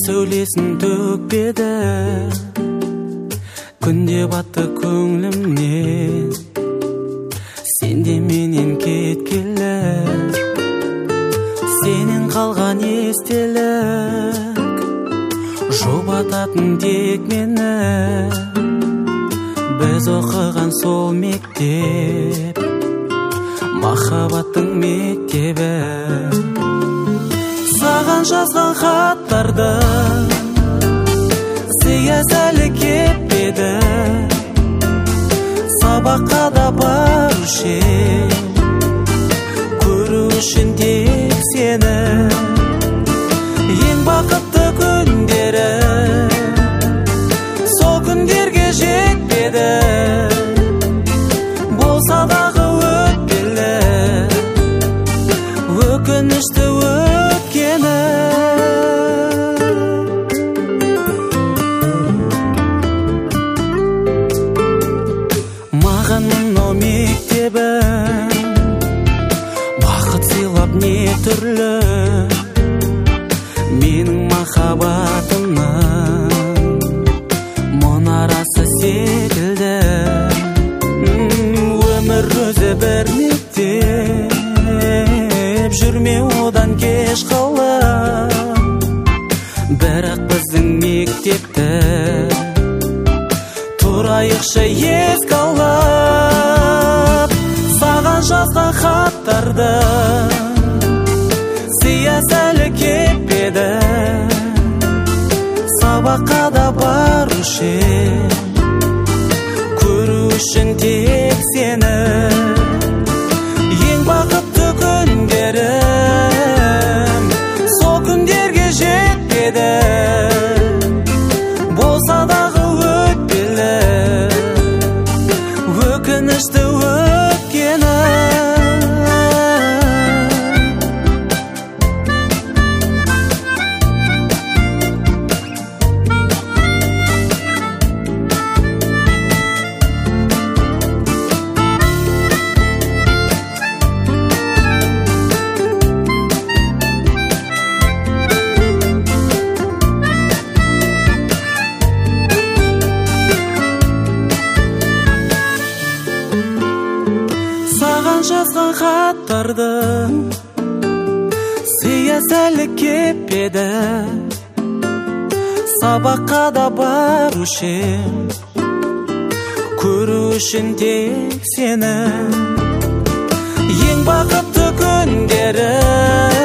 сөйлесін төкпеді, күнде батты көңлімнен, сенде менен кеткелі, сенен қалған естелік, жұбататын тек мені, біз оқыған сол мектеп, махаббаттың мектебі. Саған жазған хаттарды сиясәлі кетпеді, сабаққа да барушы ем, көру үшін тек сені. Ең бақытты күндері сол күндерге жетпеді, болса дағы өтпелі, өкінішті өткені. Маған мынау мектебім бақыт сыйлап не түрлі, менің махаббатымның мұнарасы секілді. Өмір өзі бір мектеп, жүрме одан кеш қалып, бірақ біздің мектепті тұрайықшы еске алып. Саған жазған хаттарды сиясәлі кетпеді, сабаққа да барушы ем, көру үшін тек сені. Ең бақытты күндерім сол күндерге жетпеді, болса дағы өтпелі, өкінішті өткені. Саған жазған хаттардың сиясәлі кетпеді, сабаққа да барушы ем, көру үшін тек сені. Ең бақытты күндері